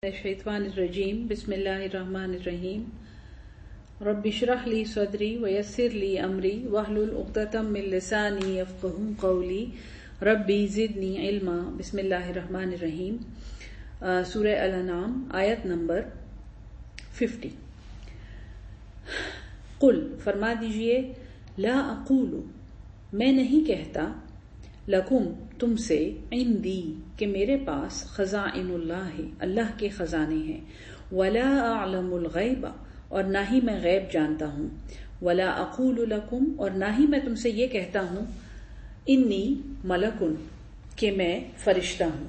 الشیطان الرجیم بسم اللہ الرحمن الرحیم رب اشرح لی صدری ویسر لی امری واحلل عقدۃ من لسانی یفقهوا قولی ربی زدنی علما۔ بسم اللہ الرحمن الرحیم۔ سورہ الانعام آیت نمبر 50۔ قل فرما دیجئے، لا اقول میں نہیں کہتا، لکم تم سے، عندی کہ میرے پاس، خزائن اللہ اللہ کے خزانے ہیں، ولا اعلم الغیب اور نہ ہی میں غیب جانتا ہوں، ولا اقول لکم اور نہ ہی میں تم سے یہ کہتا ہوں، انی ملکن کہ میں فرشتہ ہوں۔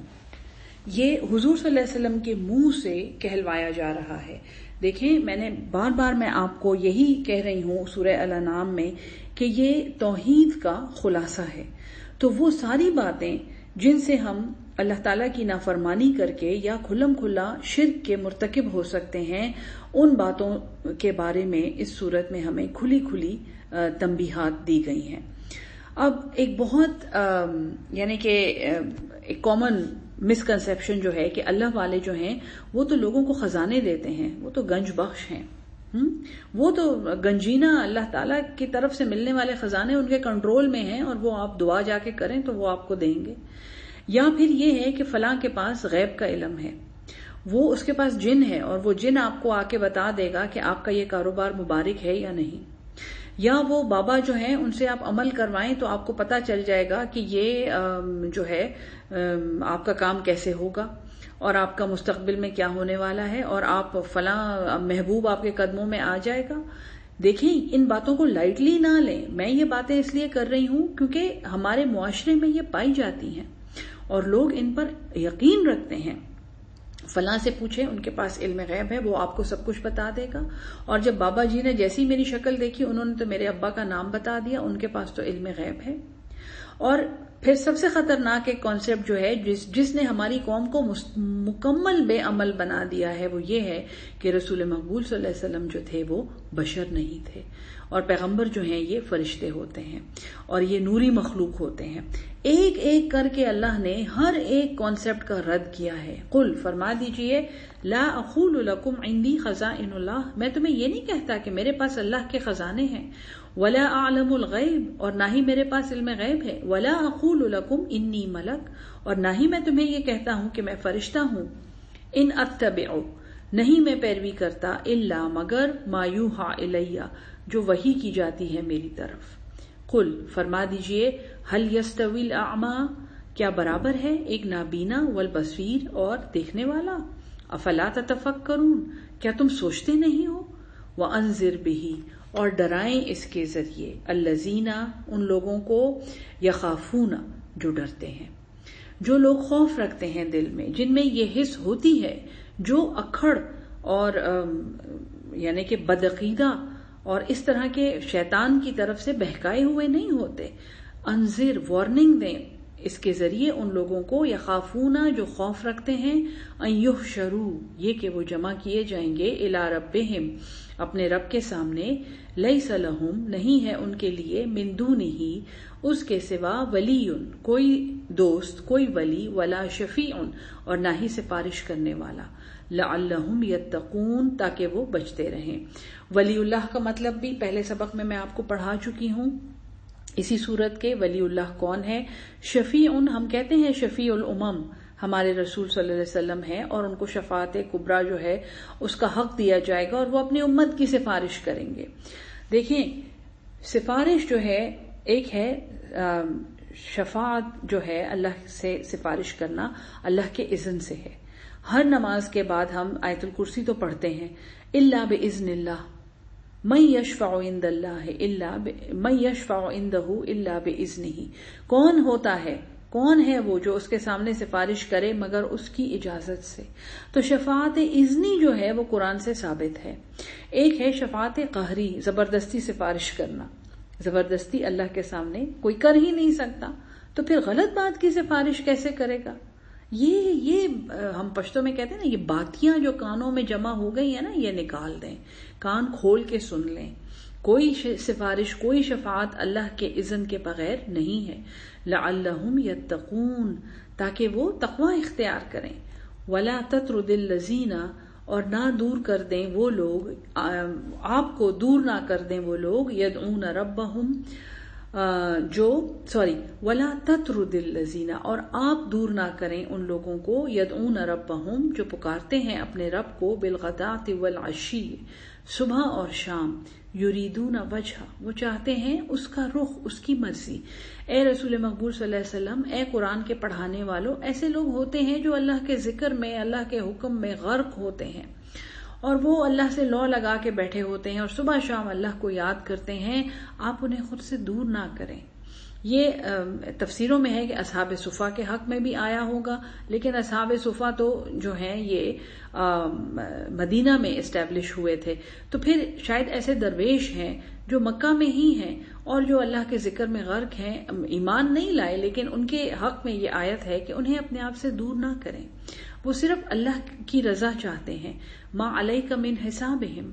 یہ حضور صلی اللہ علیہ وسلم کے منہ سے کہلوایا جا رہا ہے۔ دیکھیں، میں نے بار بار میں آپ کو یہی کہہ رہی ہوں سورہ الانعام میں کہ یہ توحید کا خلاصہ ہے۔ تو وہ ساری باتیں جن سے ہم اللہ تعالیٰ کی نافرمانی کر کے یا کھلم کھلا شرک کے مرتکب ہو سکتے ہیں، ان باتوں کے بارے میں اس صورت میں ہمیں کھلی کھلی تنبیہات دی گئی ہیں۔ اب ایک بہت یعنی کہ ایک کامن مسکنسیپشن جو ہے کہ اللہ والے جو ہیں وہ تو لوگوں کو خزانے دیتے ہیں، وہ تو گنج بخش ہیں، وہ تو گنجینہ اللہ تعالیٰ کی طرف سے ملنے والے خزانے ان کے کنٹرول میں ہیں، اور وہ آپ دعا جا کے کریں تو وہ آپ کو دیں گے۔ یا پھر یہ ہے کہ فلاں کے پاس غیب کا علم ہے، وہ اس کے پاس جن ہے اور وہ جن آپ کو آ کے بتا دے گا کہ آپ کا یہ کاروبار مبارک ہے یا نہیں۔ یا وہ بابا جو ہیں ان سے آپ عمل کروائیں تو آپ کو پتہ چل جائے گا کہ یہ جو ہے آپ کا کام کیسے ہوگا اور آپ کا مستقبل میں کیا ہونے والا ہے، اور آپ فلاں محبوب آپ کے قدموں میں آ جائے گا۔ دیکھیں، ان باتوں کو لائٹلی نہ لیں۔ میں یہ باتیں اس لیے کر رہی ہوں کیونکہ ہمارے معاشرے میں یہ پائی جاتی ہیں اور لوگ ان پر یقین رکھتے ہیں۔ فلاں سے پوچھیں، ان کے پاس علم غیب ہے، وہ آپ کو سب کچھ بتا دے گا۔ اور جب بابا جی نے جیسی میری شکل دیکھی انہوں نے تو میرے ابا کا نام بتا دیا، ان کے پاس تو علم غیب ہے۔ اور پھر سب سے خطرناک ایک کانسیپٹ جو ہے جس نے ہماری قوم کو مکمل بے عمل بنا دیا ہے، وہ یہ ہے کہ رسول مقبول صلی اللہ علیہ وسلم جو تھے وہ بشر نہیں تھے، اور پیغمبر جو ہیں یہ فرشتے ہوتے ہیں اور یہ نوری مخلوق ہوتے ہیں۔ ایک ایک کر کے اللہ نے ہر ایک کانسیپٹ کا رد کیا ہے۔ قل فرما دیجئے، لا اقول لکم عندی خزائن اللہ میں تمہیں یہ نہیں کہتا کہ میرے پاس اللہ کے خزانے ہیں، ولا اعلم الغیب اور نہ ہی میرے پاس علم غیب ہے، ولا اقول لکم انی ملک اور نہ ہی میں تمہیں یہ کہتا ہوں کہ میں فرشتہ ہوں، ان اتبع نہیں میں پیروی کرتا، الا مگر ما یوحی الیہ جو وحی کی جاتی ہے میری طرف۔ قل فرما دیجئے، هل یستوی الاعمی کیا برابر ہے ایک نابینا والبصیر اور دیکھنے والا؟ افلا تتفکرون کیا تم سوچتے نہیں ہو؟ وانذر بہ اور ڈرائیں اس کے ذریعے، الذین ان لوگوں کو، یخافون جو ڈرتے ہیں، جو لوگ خوف رکھتے ہیں دل میں، جن میں یہ حس ہوتی ہے، جو اکھڑ اور یعنی کہ بدعقیدہ اور اس طرح کے شیطان کی طرف سے بہکائے ہوئے نہیں ہوتے۔ انذر وارننگ دیں اس کے ذریعے ان لوگوں کو، یخافون جو خوف رکھتے ہیں، ان یحشروا یہ کہ وہ جمع کیے جائیں گے، الی ربہم اپنے رب کے سامنے، لیس لہم نہیں ہے ان کے لیے، من دونہ اس کے سوا، ولی کوئی دوست، کوئی ولی، ولا شفیع اور نہ ہی سفارش کرنے والا، لعلہم یتقون تاکہ وہ بچتے رہیں۔ ولی اللہ کا مطلب بھی پہلے سبق میں آپ کو پڑھا چکی ہوں اسی صورت کے۔ ولی اللہ کون ہے؟ شفیع ہم کہتے ہیں شفیع الامم ہمارے رسول صلی اللہ علیہ وسلم ہیں، اور ان کو شفاعت کبریٰ جو ہے اس کا حق دیا جائے گا، اور وہ اپنی امت کی سفارش کریں گے۔ دیکھیں، سفارش جو ہے ایک ہے، شفاعت جو ہے اللہ سے سفارش کرنا اللہ کے اذن سے ہے۔ ہر نماز کے بعد ہم آیت الکرسی تو پڑھتے ہیں، الا باذن اللہ، من یشفع عند اللہ من یشفع عندہ الا باذنہ کون ہوتا ہے، کون ہے وہ جو اس کے سامنے سفارش کرے مگر اس کی اجازت سے۔ تو شفاعت اذنی جو ہے وہ قرآن سے ثابت ہے۔ ایک ہے شفاعت قہری، زبردستی سفارش کرنا، زبردستی اللہ کے سامنے کوئی کر ہی نہیں سکتا، تو پھر غلط بات کی سفارش کیسے کرے گا؟ یہ ہم پشتو میں کہتے ہیں نا، یہ باتیاں جو کانوں میں جمع ہو گئی ہیں نا، یہ نکال دیں، کان کھول کے سن لیں۔ کوئی سفارش، کوئی شفاعت اللہ کے اذن کے بغیر نہیں ہے، لعلہم یتقون تاکہ وہ تقوی اختیار کریں، ولا تطرد الذین، اور نہ دور کر دیں وہ لوگ، آپ کو دور نہ کر دیں وہ لوگ، یدعون ربہم ولا تطرد الذین، اور آپ دور نہ کریں ان لوگوں کو، یدعون ربہم جو پکارتے ہیں اپنے رب کو، بالغداۃ والعشی صبح اور شام، یریدون وجہ وہ چاہتے ہیں اس کا رخ، اس کی مرضی۔ اے رسول مقبول صلی اللہ علیہ وسلم، اے قرآن کے پڑھانے والوں، ایسے لوگ ہوتے ہیں جو اللہ کے ذکر میں، اللہ کے حکم میں غرق ہوتے ہیں، اور وہ اللہ سے لو لگا کے بیٹھے ہوتے ہیں اور صبح شام اللہ کو یاد کرتے ہیں، آپ انہیں خود سے دور نہ کریں۔ یہ تفسیروں میں ہے کہ اصحاب صفا کے حق میں بھی آیا ہوگا، لیکن اصحاب صفا تو جو ہیں یہ مدینہ میں اسٹیبلش ہوئے تھے، تو پھر شاید ایسے درویش ہیں جو مکہ میں ہی ہیں اور جو اللہ کے ذکر میں غرق ہیں، ایمان نہیں لائے، لیکن ان کے حق میں یہ آیت ہے کہ انہیں اپنے آپ سے دور نہ کریں، وہ صرف اللہ کی رضا چاہتے ہیں۔ ما علیک من حسابہم،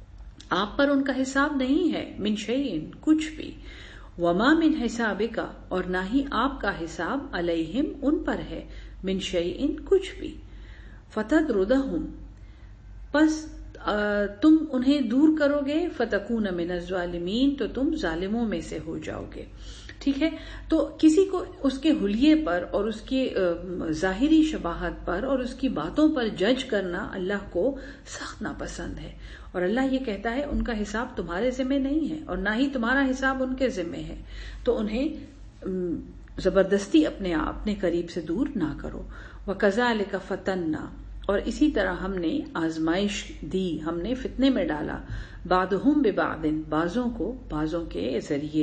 آپ پر ان کا حساب نہیں ہے، من شیئن کچھ بھی، وما من حسابک، اور نہ ہی آپ کا حساب، علیہم ان پر ہے، من شیئن کچھ بھی، فتطردہم پس تم انہیں دور کرو گے، فتکون من الظالمین تو تم ظالموں میں سے ہو جاؤ گے۔ ٹھیک ہے، تو کسی کو اس کے حلیے پر اور اس کی ظاہری شباہت پر اور اس کی باتوں پر جج کرنا اللہ کو سخت ناپسند ہے، اور اللہ یہ کہتا ہے ان کا حساب تمہارے ذمہ نہیں ہے اور نہ ہی تمہارا حساب ان کے ذمہ ہے، تو انہیں زبردستی اپنے قریب سے دور نہ کرو۔ وَكَذَلِكَ فَتَنَّا، اور اسی طرح ہم نے آزمائش دی، ہم نے فتنے میں ڈالا، بعضهم ببعض بعضوں کو بعضوں کے ذریعے،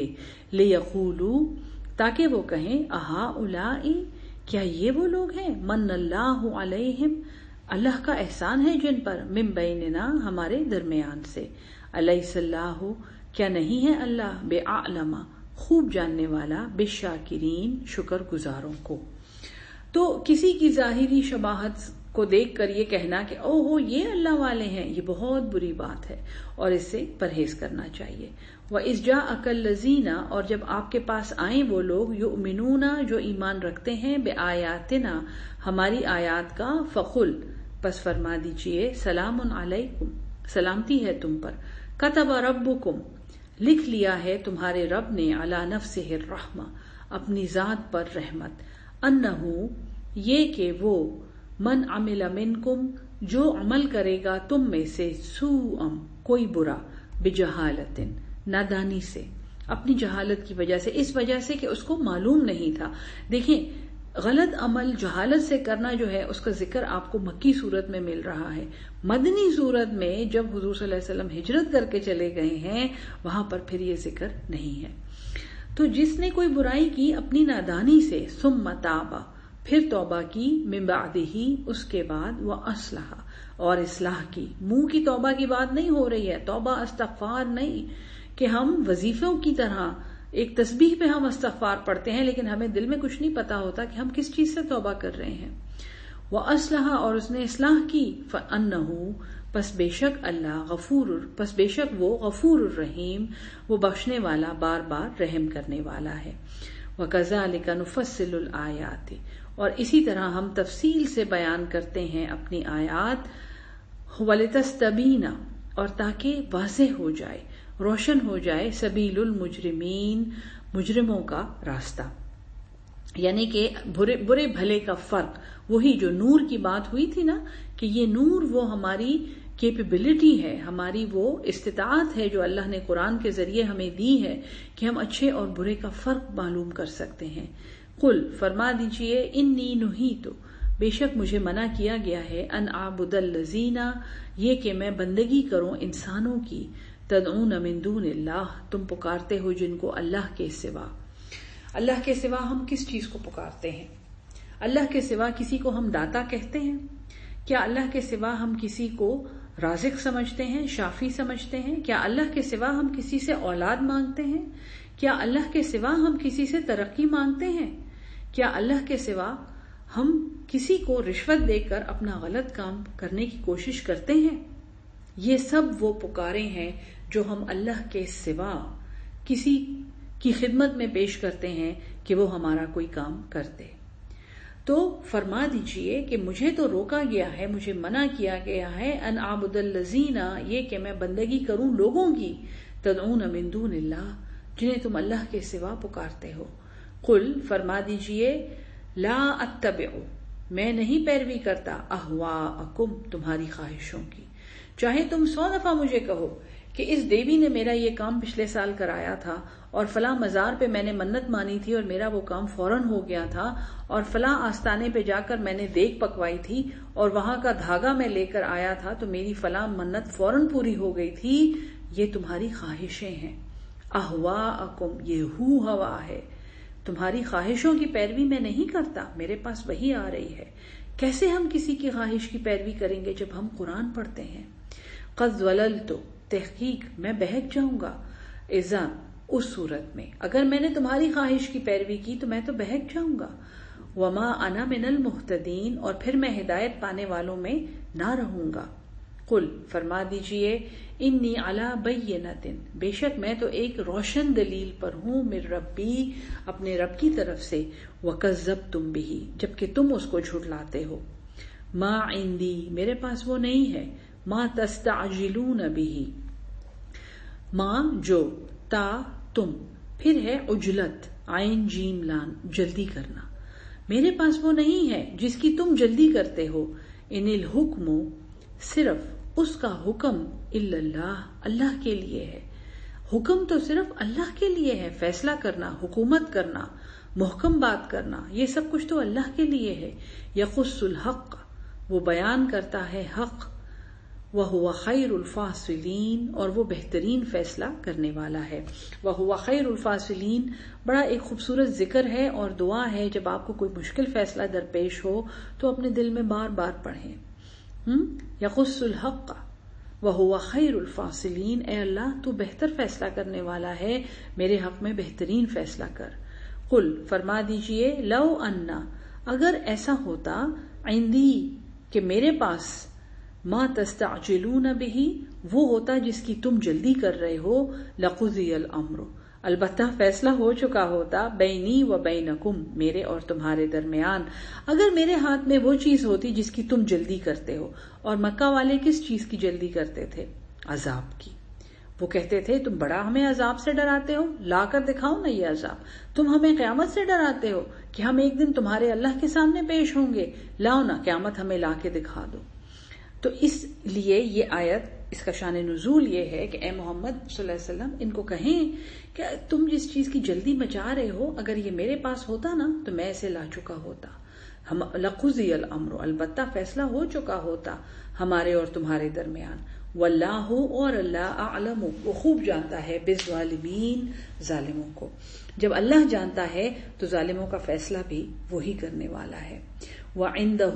لیقولوا تاکہ وہ کہیں، اہؤلاء کیا یہ وہ لوگ ہیں، من اللہ علیہم اللہ کا احسان ہے جن پر، من بیننا ہمارے درمیان سے، الیس اللہ کیا نہیں ہے اللہ بأعلم خوب جاننے والا، بالشاکرین شکر گزاروں کو۔ تو کسی کی ظاہری شباہت کو دیکھ کر یہ کہنا کہ او ہو یہ اللہ والے ہیں، یہ بہت بری بات ہے اور اس سے پرہیز کرنا چاہیے۔ وَإِذْ جَاءَكَ الَّذِينَ، اور جب آپ کے پاس آئیں وہ لوگ، یؤمنون جو ایمان رکھتے ہیں، بآیاتنا ہماری آیات کا، فقل پس فرما دیجئے، سلام علیکم سلامتی ہے تم پر، کتب ربکم لکھ لیا ہے تمہارے رب نے، علی نفسہ الرحمہ اپنی ذات پر رحمت، انہو یہ کہ وہ، من عمل منکم جو عمل کرے گا تم میں سے، سوء کوئی برا، بجہالت نادانی سے، اپنی جہالت کی وجہ سے، اس وجہ سے کہ اس کو معلوم نہیں تھا۔ دیکھیں غلط عمل جہالت سے کرنا جو ہے اس کا ذکر آپ کو مکی صورت میں مل رہا ہے، مدنی صورت میں جب حضور صلی اللہ علیہ وسلم ہجرت کر کے چلے گئے ہیں وہاں پر پھر یہ ذکر نہیں ہے۔ تو جس نے کوئی برائی کی اپنی نادانی سے، ثم تاب پھر توبہ کی، من بعدہ اس کے بعد، واصلح اور اصلاح کی، منہ کی توبہ کی بات نہیں ہو رہی ہے، توبہ استغفار نہیں کہ ہم وظیفوں کی طرح ایک تسبیح پہ ہم استغفار پڑھتے ہیں لیکن ہمیں دل میں کچھ نہیں پتا ہوتا کہ ہم کس چیز سے توبہ کر رہے ہیں۔ واصلح اور اس نے اصلاح کی، فانہ پس بے شک اللہ، غفور پس بے شک وہ، غفور الرحیم وہ بخشنے والا، بار بار رحم کرنے والا ہے۔ وَكَذَلِكَ نُفَصِّلُ الْآيَاتِ اور اسی طرح ہم تفصیل سے بیان کرتے ہیں اپنی آیات، وَلِتَسْتَبِينَ اور تاکہ واضح ہو جائے، روشن ہو جائے، سبیل المجرمین مجرموں کا راستہ، یعنی کہ برے بھلے کا فرق، وہی جو نور کی بات ہوئی تھی نا کہ یہ نور وہ ہماری کیپیبلٹی ہے، ہماری وہ استطاعت ہے جو اللہ نے قرآن کے ذریعے ہمیں دی ہے کہ ہم اچھے اور برے کا فرق معلوم کر سکتے ہیں۔ قل فرما دیجئے، انی نہیت بے شک مجھے منع کیا گیا ہے، ان اعبد الذین یہ کہ میں بندگی کروں انسانوں کی، تدعون من دون اللہ تم پکارتے ہو جن کو اللہ کے سوا۔ اللہ کے سوا ہم کس چیز کو پکارتے ہیں؟ اللہ کے سوا کسی کو ہم داتا کہتے ہیں؟ کیا اللہ کے سوا ہم کسی کو رازق سمجھتے ہیں، شافی سمجھتے ہیں؟ کیا اللہ کے سوا ہم کسی سے اولاد مانگتے ہیں؟ کیا اللہ کے سوا ہم کسی سے ترقی مانگتے ہیں؟ کیا اللہ کے سوا ہم کسی کو رشوت دے کر اپنا غلط کام کرنے کی کوشش کرتے ہیں؟ یہ سب وہ پکارے ہیں جو ہم اللہ کے سوا کسی کی خدمت میں پیش کرتے ہیں کہ وہ ہمارا کوئی کام کرتے۔ تو فرما دیجئے کہ مجھے تو روکا گیا ہے، مجھے منع کیا گیا ہے ان اعبد الذین، یہ کہ میں بندگی کروں لوگوں کی، تدعون من دون اللہ، جنہیں تم اللہ کے سوا پکارتے ہو۔ قل فرما دیجئے لا اتبع، میں نہیں پیروی کرتا، اہواءکم، تمہاری خواہشوں کی۔ چاہے تم 100 دفعہ مجھے کہو کہ اس دیوی نے میرا یہ کام پچھلے سال کرایا تھا، اور فلاں مزار پہ میں نے منت مانی تھی اور میرا وہ کام فوراً ہو گیا تھا، اور فلاں آستانے پہ جا کر میں نے دیگ پکوائی تھی اور وہاں کا دھاگا میں لے کر آیا تھا تو میری فلاں منت فوراً پوری ہو گئی تھی، یہ تمہاری خواہشیں ہیں۔ اہواءکم، یہ ہوا ہے، تمہاری خواہشوں کی پیروی میں نہیں کرتا، میرے پاس وہی آ رہی ہے۔ کیسے ہم کسی کی خواہش کی پیروی کریں گے جب ہم قرآن پڑھتے ہیں؟ قد ضللت، تحقیق میں بہک جاؤں گا، اذا، اس صورت میں اگر میں نے تمہاری خواہش کی پیروی کی تو میں تو بہک جاؤں گا، وما انا من المہتدین، اور پھر میں ہدایت پانے والوں میں نہ رہوں گا۔ قل فرما دیجئے انی علی بینۃ، بے شک میں تو ایک روشن دلیل پر ہوں، من ربی، اپنے رب کی طرف سے، وکذبتم بہ، جبکہ تم اس کو جھٹلاتے ہو۔ ما عندی، میرے پاس وہ نہیں ہے، ما تستعجلون بہ، ما جو، تا تم، پھر ہے عجلت، عین جیم لام، جلدی کرنا، میرے پاس وہ نہیں ہے جس کی تم جلدی کرتے ہو۔ ان الحکم، صرف اس کا حکم، الا اللہ، اللہ کے لیے ہے، حکم تو صرف اللہ کے لیے ہے، فیصلہ کرنا، حکومت کرنا، محکم بات کرنا، یہ سب کچھ تو اللہ کے لیے ہے۔ یقص الحق، وہ بیان کرتا ہے حق، وَهُوَ خَيْرُ الْفَاصِلِينَ، اور وہ بہترین فیصلہ کرنے والا ہے۔ وَهُوَ خَيْرُ الْفَاصِلِينَ بڑا ایک خوبصورت ذکر ہے اور دعا ہے، جب آپ کو کوئی مشکل فیصلہ درپیش ہو تو اپنے دل میں بار بار پڑھیں، یقص الحق وَهُوَ خَيْرُ الْفَاصِلِينَ، اے اللہ تو بہتر فیصلہ کرنے والا ہے، میرے حق میں بہترین فیصلہ کر۔ قل فرما دیجئے لو انا، اگر ایسا ہوتا، عندی، کہ میرے پاس، ما تستعجلون بہ، وہ ہوتا جس کی تم جلدی کر رہے ہو، لقضی الامر، البتہ فیصلہ ہو چکا ہوتا، بینی و بینکم، میرے اور تمہارے درمیان۔ اگر میرے ہاتھ میں وہ چیز ہوتی جس کی تم جلدی کرتے ہو، اور مکہ والے کس چیز کی جلدی کرتے تھے؟ عذاب کی۔ وہ کہتے تھے تم بڑا ہمیں عذاب سے ڈراتے ہو، لا کر دکھاؤ نا یہ عذاب، تم ہمیں قیامت سے ڈراتے ہو کہ ہم ایک دن تمہارے اللہ کے سامنے پیش ہوں گے، لاؤ نا قیامت ہمیں لا کے دکھا دو۔ تو اس لیے یہ آیت، اس کا شان نزول یہ ہے کہ اے محمد صلی اللہ علیہ وسلم ان کو کہیں کہ تم جس چیز کی جلدی مچا رہے ہو، اگر یہ میرے پاس ہوتا نا تو میں اسے لا چکا ہوتا، ہم لقضی الامر، البتہ فیصلہ ہو چکا ہوتا ہمارے اور تمہارے درمیان۔ واللہ، اور اللہ، اعلم، وہ خوب جانتا ہے، بالظالمین، ظالموں کو۔ جب اللہ جانتا ہے تو ظالموں کا فیصلہ بھی وہی کرنے والا ہے۔ وعندہ،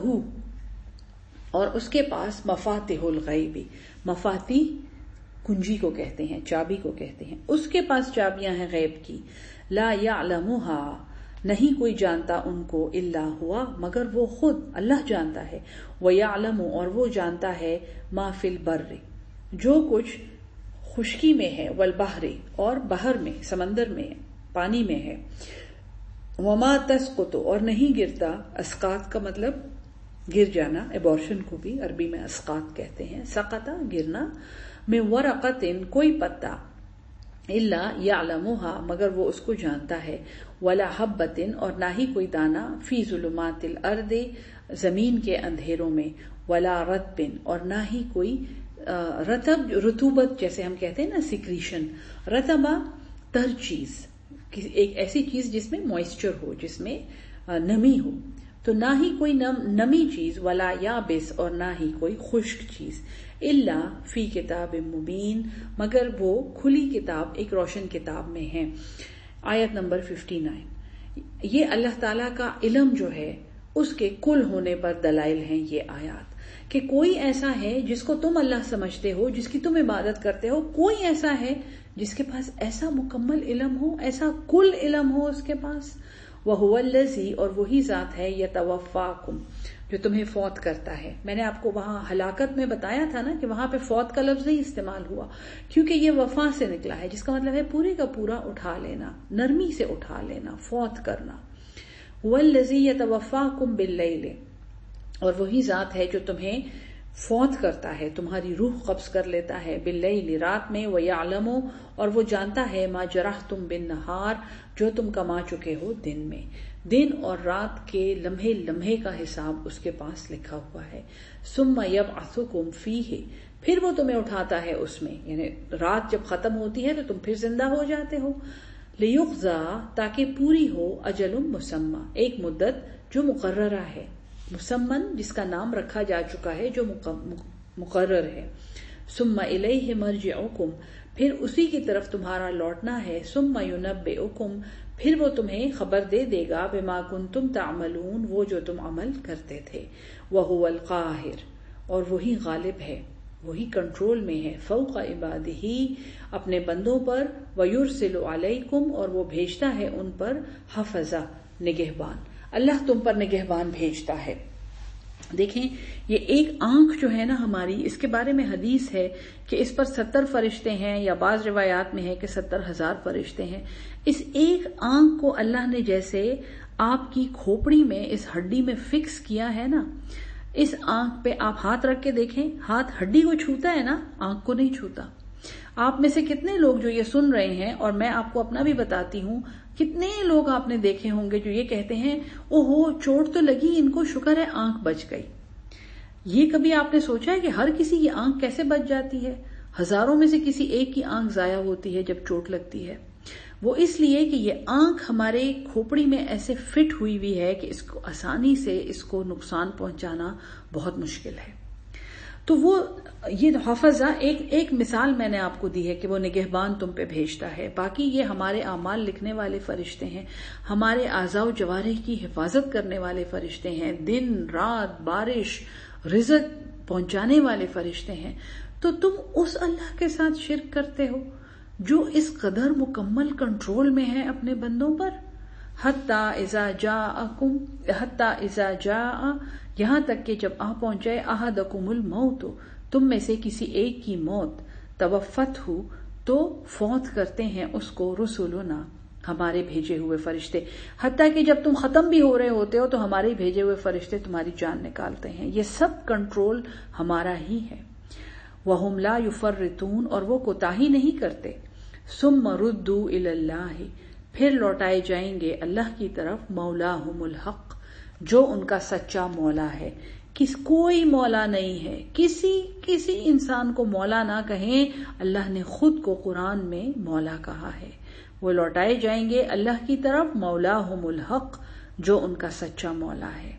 اور اس کے پاس، مفاتیح الغیب، مفاتیح کنجی کو کہتے ہیں، چابی کو کہتے ہیں، اس کے پاس چابیاں ہیں غیب کی، لا یعلمها، نہیں کوئی جانتا ان کو، الا ہوا، مگر وہ خود اللہ جانتا ہے، ویعلم، اور وہ جانتا ہے، ما فی البر، جو کچھ خشکی میں ہے، والبحر، اور بحر میں، سمندر میں، پانی میں ہے، وما تسقط، اور نہیں گرتا، اسقاط کا مطلب گر جانا، ایبورشن کو بھی عربی میں اسقاط کہتے ہیں، سقطا، گرنا، میں ورقت، کوئی پتا، الا یعلمها، مگر وہ اس کو جانتا ہے، ولا حبت، اور نہ ہی کوئی دانا، فی ظلمات الارض، زمین کے اندھیروں میں، ولا رطب، اور نہ ہی کوئی رطب، رطوبت جیسے ہم کہتے ہیں نا، سیکریشن، رطبہ تر چیز، ایک ایسی چیز جس میں موئسچر ہو، جس میں نمی ہو، تو نہ ہی کوئی نمی چیز، ولا یابس، اور نہ ہی کوئی خشک چیز، الا فی کتاب مبین، مگر وہ کھلی کتاب، ایک روشن کتاب میں ہے۔ آیت نمبر 59، یہ اللہ تعالیٰ کا علم جو ہے اس کے کل ہونے پر دلائل ہیں یہ آیات، کہ کوئی ایسا ہے جس کو تم اللہ سمجھتے ہو، جس کی تم عبادت کرتے ہو، کوئی ایسا ہے جس کے پاس ایسا مکمل علم ہو، ایسا کل علم ہو اس کے پاس۔ وَهُوَ الَّذِي، اور وہی ذات ہے، يَتَوَفَّاكُمْ، جو تمہیں فوت کرتا ہے۔ میں نے آپ کو وہاں ہلاکت میں بتایا تھا نا کہ وہاں پہ فوت کا لفظ ہی استعمال ہوا، کیونکہ یہ وفا سے نکلا ہے، جس کا مطلب ہے پورے کا پورا اٹھا لینا، نرمی سے اٹھا لینا، فوت کرنا۔ والذی یتوفاکم باللیل، اور وہی ذات ہے جو تمہیں فوت کرتا ہے، تمہاری روح قبض کر لیتا ہے، باللیل رات میں، ویعلم اور وہ جانتا ہے، ما جرحتم بالنہار جو تم کما چکے ہو دن میں، دن اور رات کے لمحے لمحے کا حساب اس کے پاس لکھا ہوا ہے، ثم یبعثکم فیہ پھر وہ تمہیں اٹھاتا ہے اس میں، یعنی رات جب ختم ہوتی ہے تو تم پھر زندہ ہو جاتے ہو، لیقضی تاکہ پوری ہو، اجل مسمی ایک مدت جو مقررہ ہے، مسمن جس کا نام رکھا جا چکا ہے، جو مقرر ہے، ثم الیہ مرجعکم پھر اسی کی طرف تمہارا لوٹنا ہے، ثم ینبئکم پھر وہ تمہیں خبر دے دے گا، بما کنتم تعملون وہ جو تم عمل کرتے تھے، وہو القاہر اور وہی غالب ہے، وہی کنٹرول میں ہے، فوق عبادہ اپنے بندوں پر، ویرسل علیکم اور وہ بھیجتا ہے ان پر، حفظہ نگہبان، اللہ تم پر نگہبان بھیجتا ہے۔ دیکھیں یہ ایک آنکھ جو ہے نا ہماری، اس کے بارے میں حدیث ہے کہ اس پر 70 فرشتے ہیں، یا بعض روایات میں ہے کہ 70,000 فرشتے ہیں۔ اس ایک آنکھ کو اللہ نے جیسے آپ کی کھوپڑی میں اس ہڈی میں فکس کیا ہے نا، اس آنکھ پہ آپ ہاتھ رکھ کے دیکھیں، ہاتھ ہڈی کو چھوتا ہے نا، آنکھ کو نہیں چھوتا۔ آپ میں سے کتنے لوگ جو یہ سن رہے ہیں، اور میں آپ کو اپنا بھی بتاتی ہوں، کتنے لوگ آپ نے دیکھے ہوں گے جو یہ کہتے ہیں، اوہو چوٹ تو لگی، ان کو شکر ہے آنکھ بچ گئی۔ یہ کبھی آپ نے سوچا ہے کہ ہر کسی کی آنکھ کیسے بچ جاتی ہے؟ ہزاروں میں سے کسی ایک کی آنکھ ضائع ہوتی ہے جب چوٹ لگتی ہے۔ وہ اس لیے کہ یہ آنکھ ہمارے کھوپڑی میں ایسے فٹ ہوئی ہوئی ہے کہ اس کو آسانی سے اس کو نقصان پہنچانا بہت مشکل ہے۔ تو وہ یہ حافظہ ایک مثال میں نے آپ کو دی ہے کہ وہ نگہبان تم پہ بھیجتا ہے، باقی یہ ہمارے اعمال لکھنے والے فرشتے ہیں، ہمارے اعضاء و جوارح کی حفاظت کرنے والے فرشتے ہیں، دن رات بارش رزق پہنچانے والے فرشتے ہیں۔ تو تم اس اللہ کے ساتھ شرک کرتے ہو جو اس قدر مکمل کنٹرول میں ہے اپنے بندوں پر، حتی اذا جاء یہاں تک کہ جب آ پہنچے، احدکم الموت تم میں سے کسی ایک کی موت، توفتہ تو فوت کرتے ہیں اس کو، رسولنا ہمارے بھیجے ہوئے فرشتے، حتیٰ کہ جب تم ختم بھی ہو رہے ہوتے ہو تو ہمارے بھیجے ہوئے فرشتے تمہاری جان نکالتے ہیں۔ یہ سب کنٹرول ہمارا ہی ہے۔ وَهُمْ لَا يُفَرِّطُونَ اور وہ کوتاہی نہیں کرتے۔ ثُمَّ رُدُّوا إِلَى اللَّهِ پھر لوٹائے جائیں گے اللہ کی طرف، مولاہم الحق جو ان کا سچا مولا ہے۔ کوئی مولا نہیں ہے، کسی انسان کو مولا نہ کہیں، اللہ نے خود کو قرآن میں مولا کہا ہے۔ وہ لوٹائے جائیں گے اللہ کی طرف، مولاہم الحق جو ان کا سچا مولا ہے۔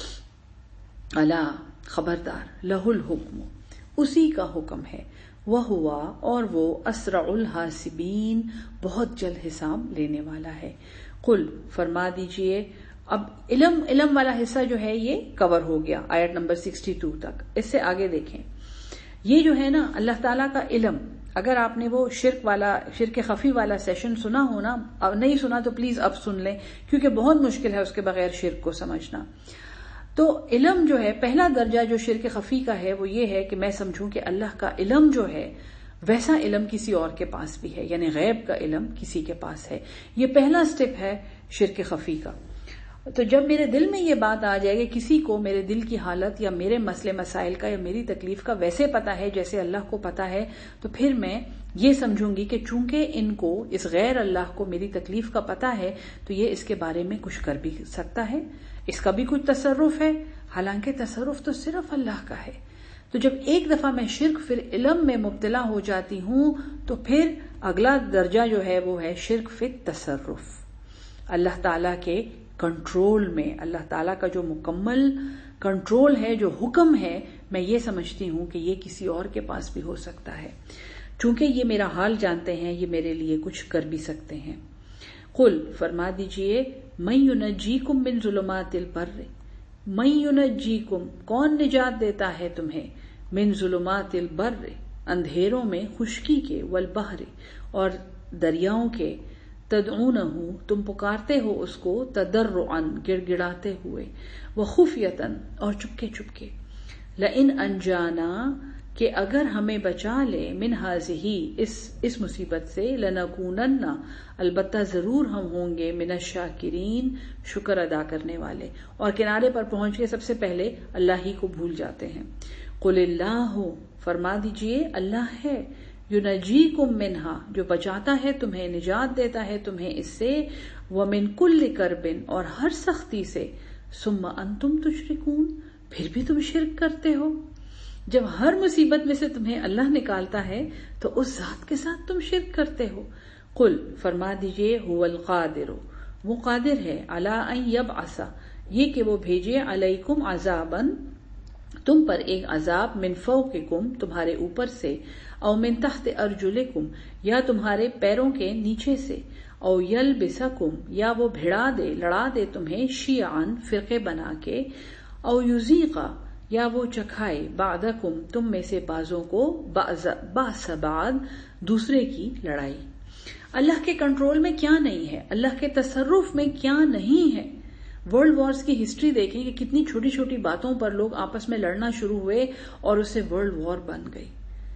الا خبردار، لہ الحکم اسی کا حکم ہے، وہوا اور وہ اسرع الحاسبین بہت جلد حساب لینے والا ہے۔ قل فرما دیجئے، اب علم والا حصہ جو ہے یہ کور ہو گیا آیت نمبر 62 تک۔ اس سے آگے دیکھیں، یہ جو ہے نا اللہ تعالیٰ کا علم، اگر آپ نے وہ شرک خفی والا سیشن سنا ہو نا، نہیں سنا تو پلیز اب سن لیں، کیونکہ بہت مشکل ہے اس کے بغیر شرک کو سمجھنا۔ تو علم جو ہے، پہلا درجہ جو شرک خفی کا ہے وہ یہ ہے کہ میں سمجھوں کہ اللہ کا علم جو ہے ویسا علم کسی اور کے پاس بھی ہے، یعنی غیب کا علم کسی کے پاس ہے۔ یہ پہلا سٹیپ ہے شرک خفی کا۔ تو جب میرے دل میں یہ بات آ جائے کہ کسی کو میرے دل کی حالت یا میرے مسئلے مسائل کا یا میری تکلیف کا ویسے پتا ہے جیسے اللہ کو پتا ہے، تو پھر میں یہ سمجھوں گی کہ چونکہ ان کو، اس غیر اللہ کو میری تکلیف کا پتا ہے، تو یہ اس کے بارے میں کچھ کر بھی سکتا ہے، اس کا بھی کچھ تصرف ہے، حالانکہ تصرف تو صرف اللہ کا ہے۔ تو جب ایک دفعہ میں شرک پھر علم میں مبتلا ہو جاتی ہوں، تو پھر اگلا درجہ جو ہے وہ ہے شرک فی تصرف، اللہ تعالیٰ کے کنٹرول میں، اللہ تعالیٰ کا جو مکمل کنٹرول ہے، جو حکم ہے، میں یہ سمجھتی ہوں کہ یہ کسی اور کے پاس بھی ہو سکتا ہے، چونکہ یہ میرا حال جانتے ہیں، یہ میرے لیے کچھ کر بھی سکتے ہیں۔ قل فرما دیجئے، من ینجیکم من ظلمات البر، من ینجیکم کون نجات دیتا ہے تمہیں، من ظلمات البر اندھیروں میں خشکی کے، والبحر اور دریاؤں کے، تدعونہ تم پکارتے ہو اس کو، تضرعا گڑ گڑاتے ہوئے، وخفیۃ اور چپکے چپکے، لئن انجانا کہ اگر ہمیں بچا لے من ہذہ اس مصیبت سے لنکونن البتہ ضرور ہم ہوں گے من الشاکرین شکر ادا کرنے والے. اور کنارے پر پہنچ کے سب سے پہلے اللہ ہی کو بھول جاتے ہیں. قل اللہ فرما دیجئے اللہ ہے ینجیکم منہا جو بچاتا ہے تمہیں نجات دیتا ہے تمہیں اس سے ومن کل کرب اور ہر سختی سے ثم انتم تشرکون پھر بھی تم شرک کرتے ہو. جب ہر مصیبت میں سے تمہیں اللہ نکالتا ہے تو اس ذات کے ساتھ تم شرک کرتے ہو. قل فرما دیجئے هو القادر وہ قادر ہے علی ان یبعث یہ کہ وہ بھیجے علیکم عذابا تم پر ایک عذاب من فوقکم تمہارے اوپر سے او من تحت ارجلکم یا تمہارے پیروں کے نیچے سے او یلبسکم یا وہ بھڑا دے لڑا دے تمہیں شیعان فرقے بنا کے او یذیقا یا وہ چکھائے بعدکم تم میں سے بعضوں کو بعض بعد دوسرے کی لڑائی. اللہ کے کنٹرول میں کیا نہیں ہے, اللہ کے تصرف میں کیا نہیں ہے. ورلڈ وارز کی ہسٹری دیکھیں کہ کتنی چھوٹی چھوٹی باتوں پر لوگ آپس میں لڑنا شروع ہوئے اور اس سے ورلڈ وار بن گئی.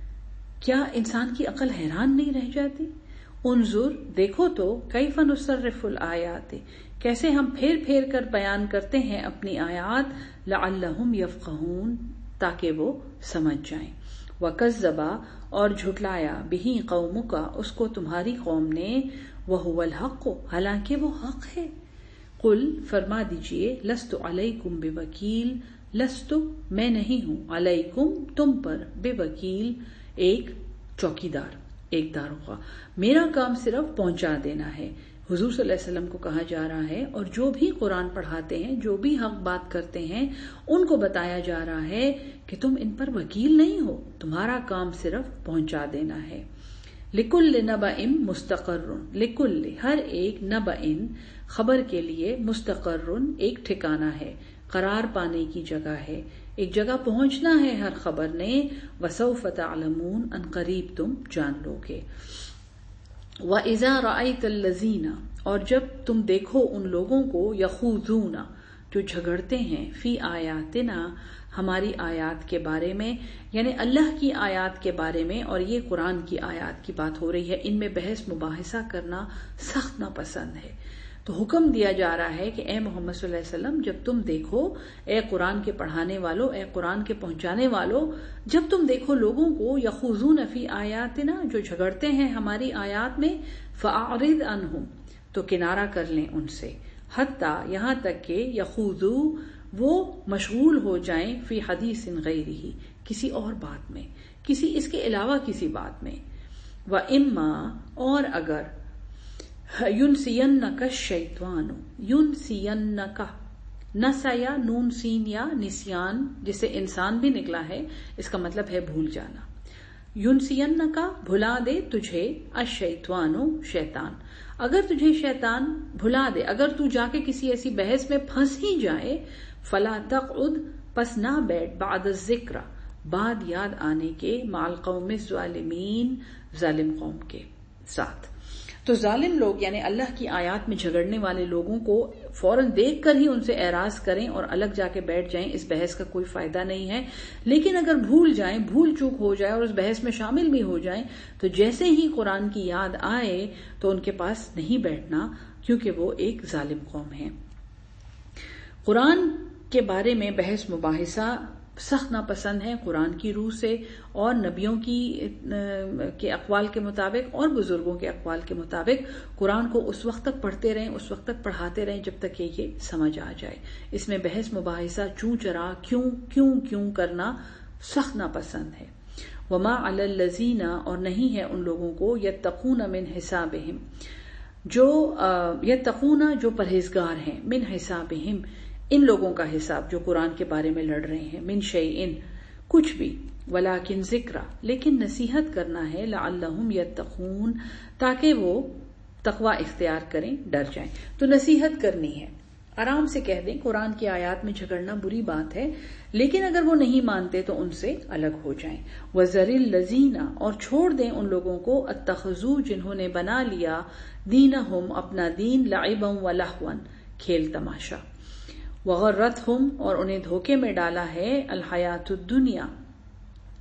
کیا انسان کی عقل حیران نہیں رہ جاتی؟ انظر دیکھو تو کیف نصرف الآیات کیسے ہم پھیر پھیر کر بیان کرتے ہیں اپنی آیات لعلہم یفقہون تاکہ وہ سمجھ جائیں. وکذبا اور جھٹلایا بہی قومک اس کو تمہاری قوم نے وہو الحق حالانکہ وہ حق ہے. قل فرما دیجئے لست علیکم بوکیل لست میں نہیں ہوں علیکم تم پر بوکیل ایک چوکیدار ایک داروغہ میرا کام صرف پہنچا دینا ہے. حضور صلی اللہ علیہ وسلم کو کہا جا رہا ہے اور جو بھی قرآن پڑھاتے ہیں جو بھی حق بات کرتے ہیں ان کو بتایا جا رہا ہے کہ تم ان پر وکیل نہیں ہو تمہارا کام صرف پہنچا دینا ہے. لکل نبأ مستقر لکل ہر ایک نبأ خبر کے لیے مستقر ایک ٹھکانہ ہے قرار پانے کی جگہ ہے ایک جگہ پہنچنا ہے ہر خبر نے. وسوف تعلمون ان قریب تم جان لو گے. وَإِذَا رَأَيْتَ الَّذِينَ اور جب تم دیکھو ان لوگوں کو يَخُوضُونَ جو جھگڑتے ہیں فی آیاتنا ہماری آیات کے بارے میں یعنی اللہ کی آیات کے بارے میں اور یہ قرآن کی آیات کی بات ہو رہی ہے ان میں بحث مباحثہ کرنا سخت ناپسند ہے. تو حکم دیا جا رہا ہے کہ اے محمد صلی اللہ علیہ وسلم جب تم دیکھو اے قرآن کے پڑھانے والوں اے قرآن کے پہنچانے والوں جب تم دیکھو لوگوں کو یخوضون فی آیاتنا جو جھگڑتے ہیں ہماری آیات میں فاعرض عنہم تو کنارہ کر لیں ان سے حتیٰ یہاں تک کہ یخوضو وہ مشغول ہو جائیں فی حدیث غیرہ کسی اور بات میں کسی اس کے علاوہ کسی بات میں. وَإِمَّا اور اگر يُنْسِيَنَّكَ الشَّيْطَانُ يُنْسِيَنَّكَ نسیا نون سین یا نسیان جسے انسان بھی نکلا ہے اس کا مطلب ہے بھول جانا. يُنْسِيَنَّكَ بھلا دے تجھے الشیطان شیطان اگر تجھے شیطان بھلا دے اگر تو جا کے کسی ایسی بحث میں پھنس ہی جائے فلا تقعد پس نہ بیٹھ بعد الذکر بعد یاد آنے کے مع القوم الظالمین ظالم قوم کے ساتھ. تو ظالم لوگ یعنی اللہ کی آیات میں جھگڑنے والے لوگوں کو فوراً دیکھ کر ہی ان سے اعراض کریں اور الگ جا کے بیٹھ جائیں اس بحث کا کوئی فائدہ نہیں ہے. لیکن اگر بھول جائیں بھول چوک ہو جائے اور اس بحث میں شامل بھی ہو جائیں تو جیسے ہی قرآن کی یاد آئے تو ان کے پاس نہیں بیٹھنا کیونکہ وہ ایک ظالم قوم ہے. قرآن کے بارے میں بحث مباحثہ سخت ناپسند ہے قرآن کی روح سے اور نبیوں کے اقوال کے مطابق اور بزرگوں کے اقوال کے مطابق قرآن کو اس وقت تک پڑھتے رہیں اس وقت تک پڑھاتے رہیں جب تک کہ یہ سمجھ آ جائے. اس میں بحث مباحثہ چوں چرا کیوں کرنا سخت ناپسند ہے. وما علی الذین اور نہیں ہے ان لوگوں کو یتقون من حسابہم جو یتقون جو پرہیزگار ہیں من حسابہم ان لوگوں کا حساب جو قرآن کے بارے میں لڑ رہے ہیں من شیئن کچھ بھی ولیکن ذکر لیکن نصیحت کرنا ہے لعلہم یتقون تاکہ وہ تقوی اختیار کریں ڈر جائیں. تو نصیحت کرنی ہے آرام سے کہہ دیں قرآن کی آیات میں جھگڑنا بری بات ہے لیکن اگر وہ نہیں مانتے تو ان سے الگ ہو جائیں. وَذَرِ الَّذِينَ اور چھوڑ دیں ان لوگوں کو اتخذوا جنہوں نے بنا لیا دینہم اپنا دین لعبا ولہوا کھیل تماشا. وغرتہم اور انہیں دھوکے میں ڈالا ہے الحیات الدنیا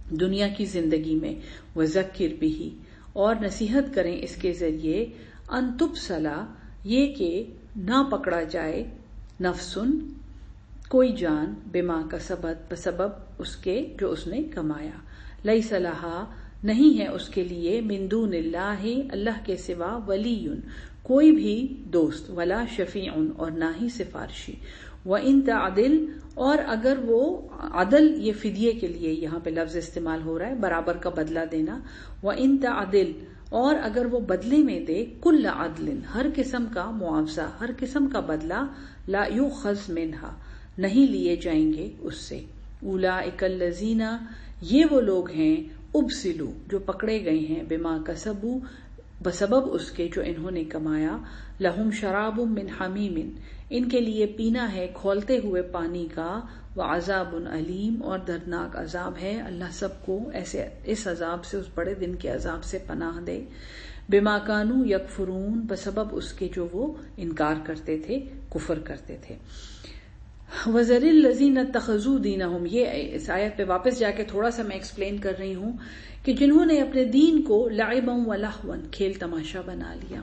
دنیا کی زندگی میں، وذکر بہ، اور نصیحت کریں اس کے ذریعے، ان تبصلا، یہ کہ نہ پکڑا جائے، نفسن، کوئی جان، بما کسبت، بسبب اس کے جو اس نے کمایا، لیس لہا، نہیں ہے اس کے لیے، من دون اللہ، اللہ کے سوا، ولی، کوئی بھی دوست، ولا شفیع، اور نہ ہی سفارشی، وَإِن تَعْدِلْ، اور اگر وہ عدل، یہ فدیے کے لیے یہاں پہ لفظ استعمال ہو رہا ہے، برابر کا بدلہ دینا، وَإِن تَعْدِلْ، اور اگر وہ بدلے میں دے، کل عدل، ہر قسم کا معاوضہ، ہر قسم کا بدلہ، لا یؤخذ منہا، نہیں لیے جائیں گے اس سے، اولئک الذین، یہ وہ لوگ ہیں، ابسلوا، جو پکڑے گئے ہیں، بما کسبوا، بسبب اس کے جو انہوں نے کمایا، لہم شراب من حمیم، ان کے لیے پینا ہے کھولتے ہوئے پانی کا، وعذاب علیم، اور دردناک عذاب ہے، اللہ سب کو ایسے اس عذاب سے، اس بڑے دن کے عذاب سے پناہ دے، بما کانوا یکفرون، بسبب اس کے جو وہ انکار کرتے تھے، کفر کرتے تھے، وَذَرِ الَّذِينَ اتَّخَذُوا دِينَهُمْ، یہ اس آیت پہ واپس جا کے تھوڑا سا میں ایکسپلین کر رہی ہوں کہ جنہوں نے اپنے دین کو لعبًا وَلَهْوًا، کھیل تماشا بنا لیا۔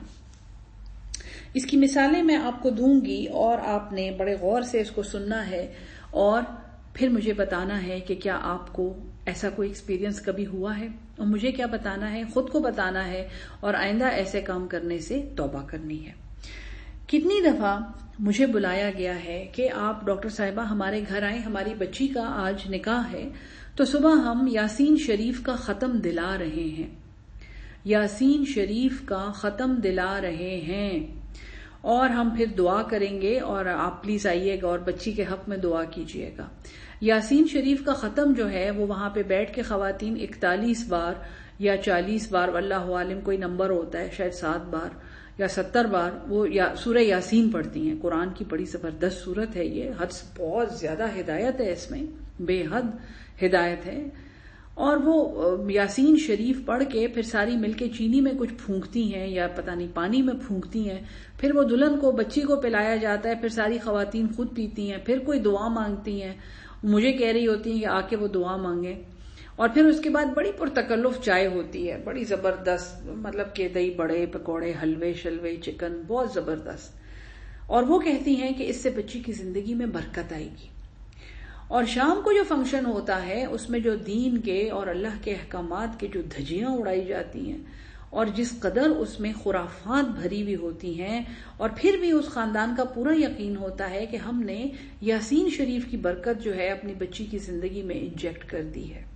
اس کی مثالیں میں آپ کو دوں گی اور آپ نے بڑے غور سے اس کو سننا ہے اور پھر مجھے بتانا ہے کہ کیا آپ کو ایسا کوئی ایکسپیرینس کبھی ہوا ہے، اور مجھے کیا بتانا ہے، خود کو بتانا ہے، اور آئندہ ایسے کام کرنے سے توبہ کرنی ہے۔ کتنی دفعہ مجھے بلایا گیا ہے کہ آپ ڈاکٹر صاحبہ ہمارے گھر آئیں، ہماری بچی کا آج نکاح ہے، تو صبح ہم یاسین شریف کا ختم دلا رہے ہیں، یاسین شریف کا ختم دلا رہے ہیں، اور ہم پھر دعا کریں گے اور آپ پلیز آئیے گا اور بچی کے حق میں دعا کیجیے گا۔ یاسین شریف کا ختم جو ہے وہ وہاں پہ بیٹھ کے خواتین 41 بار یا 40 بار، واللہ عالم کوئی نمبر ہوتا ہے، شاید 7 بار یا 70 بار وہ سورہ یاسین پڑھتی ہیں۔ قرآن کی بڑی زبردست سورت ہے یہ، بہت زیادہ ہدایت ہے اس میں، بے حد ہدایت ہے، اور وہ یاسین شریف پڑھ کے پھر ساری مل کے چینی میں کچھ پھونکتی ہیں یا پتہ نہیں پانی میں پھونکتی ہیں، پھر وہ دلہن کو، بچی کو پلایا جاتا ہے، پھر ساری خواتین خود پیتی ہیں، پھر کوئی دعا مانگتی ہیں، مجھے کہہ رہی ہوتی ہیں کہ آ کے وہ دعا مانگیں، اور پھر اس کے بعد بڑی پرتکلف چائے ہوتی ہے، بڑی زبردست، مطلب کہ دہی بڑے، پکوڑے، حلوے شلوے، چکن، بہت زبردست، اور وہ کہتی ہیں کہ اس سے بچی کی زندگی میں برکت آئے گی۔ اور شام کو جو فنکشن ہوتا ہے اس میں جو دین کے اور اللہ کے احکامات کے جو دھجیاں اڑائی جاتی ہیں، اور جس قدر اس میں خرافات بھری ہوئی ہوتی ہیں، اور پھر بھی اس خاندان کا پورا یقین ہوتا ہے کہ ہم نے یاسین شریف کی برکت جو ہے اپنی بچی کی زندگی میں انجیکٹ کر دی ہے۔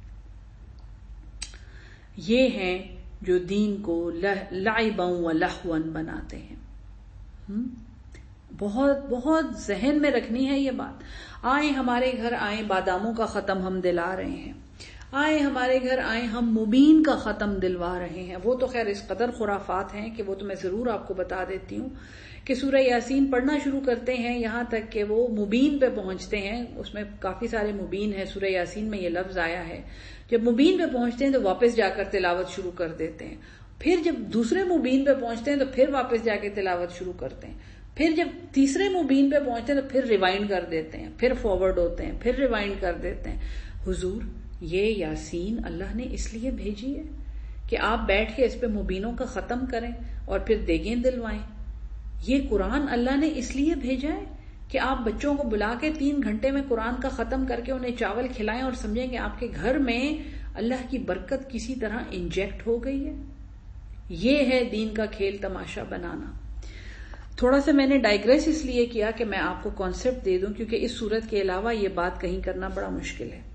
یہ ہیں جو دین کو لعبا و لہوا بناتے ہیں۔ بہت بہت ذہن میں رکھنی ہے یہ بات۔ آئیں ہمارے گھر آئیں، باداموں کا ختم ہم دلا رہے ہیں، آئیں ہمارے گھر آئیں، ہم مبین کا ختم دلوا رہے ہیں۔ وہ تو خیر اس قدر خرافات ہیں کہ وہ تو میں ضرور آپ کو بتا دیتی ہوں کہ سورہ یاسین پڑھنا شروع کرتے ہیں یہاں تک کہ وہ مبین پہ پہنچتے ہیں، اس میں کافی سارے مبین ہیں، سورہ یاسین میں یہ لفظ آیا ہے۔ جب مبین پہ پہنچتے ہیں تو واپس جا کر تلاوت شروع کر دیتے ہیں، پھر جب دوسرے مبین پہ پہنچتے ہیں تو پھر واپس جا کے تلاوت شروع کرتے ہیں، پھر جب تیسرے مبین پہ پہنچتے ہیں تو پھر ریوائنڈ کر دیتے ہیں، پھر فارورڈ ہوتے ہیں، پھر ریوائنڈ کر دیتے ہیں۔ حضور یہ یاسین اللہ نے اس لیے بھیجی ہے کہ آپ بیٹھ کے اس پہ مبینوں کا ختم کریں اور پھر دیگیں دلوائیں؟ یہ قرآن اللہ نے اس لیے بھیجا ہے کہ آپ بچوں کو بلا کے 3 گھنٹے میں قرآن کا ختم کر کے انہیں چاول کھلائیں اور سمجھیں کہ آپ کے گھر میں اللہ کی برکت کسی طرح انجیکٹ ہو گئی ہے؟ یہ ہے دین کا کھیل تماشا بنانا۔ تھوڑا سا میں نے ڈائگریس اس لیے کیا کہ میں آپ کو کانسیپٹ دے دوں، کیونکہ اس صورت کے علاوہ یہ بات کہیں کرنا بڑا مشکل ہے۔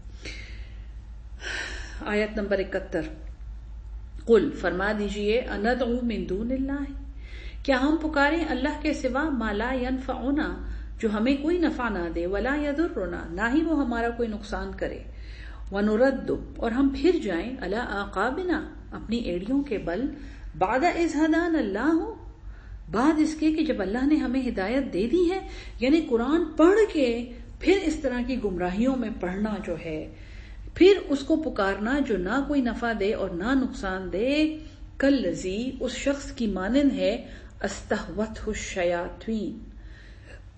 آیت نمبر 71، قل، فرما دیجئے، اندعو من دون اللہ، کیا ہم پکاریں اللہ کے سوا، ما لا ینفعنا، جو ہمیں کوئی نفع نہ دے، ولا یضرنا، نہ ہی وہ ہمارا کوئی نقصان کرے، ونرد، اور ہم پھر جائیں، علی اعقابنا، اپنی ایڑیوں کے بل، بعد اذ ہدانا اللہ، بعد اس کے کہ جب اللہ نے ہمیں ہدایت دے دی ہے، یعنی قرآن پڑھ کے پھر اس طرح کی گمراہیوں میں پڑھنا جو ہے، پھر اس کو پکارنا جو نہ کوئی نفع دے اور نہ نقصان دے، کالذی، اس شخص کی مانند ہے، استہوتہ الشیاطین،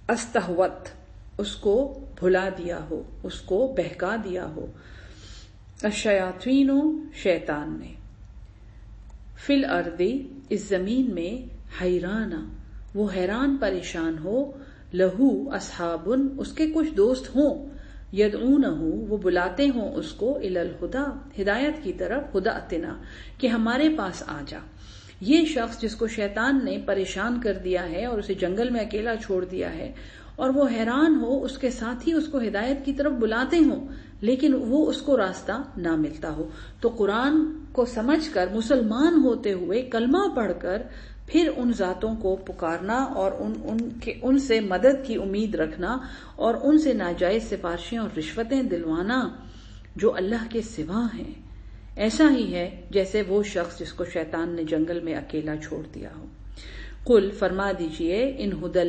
استہوت، اس کو بھلا دیا ہو، اس کو بہکا دیا ہو، الشیاطین شیطان نے، فی الارض اس زمین میں، حیرانہ وہ حیران پریشان ہو، لہو اصحاب اس کے کچھ دوست ہوں، یدعونہ وہ بلاتے ہوں اس کو، الی الہدی ہدایت کی طرف، ہداتنا کہ ہمارے پاس آ جا۔ یہ شخص جس کو شیطان نے پریشان کر دیا ہے اور اسے جنگل میں اکیلا چھوڑ دیا ہے، اور وہ حیران ہو، اس کے ساتھ ہی اس کو ہدایت کی طرف بلاتے ہوں لیکن وہ اس کو راستہ نہ ملتا ہو، تو قرآن کو سمجھ کر، مسلمان ہوتے ہوئے کلمہ پڑھ کر پھر ان ذاتوں کو پکارنا اور ان سے مدد کی امید رکھنا اور ان سے ناجائز سفارشیں اور رشوتیں دلوانا جو اللہ کے سوا ہیں، ایسا ہی ہے جیسے وہ شخص جس کو شیطان نے جنگل میں اکیلا چھوڑ دیا ہو۔ قل فرما دیجئے، ان ہدی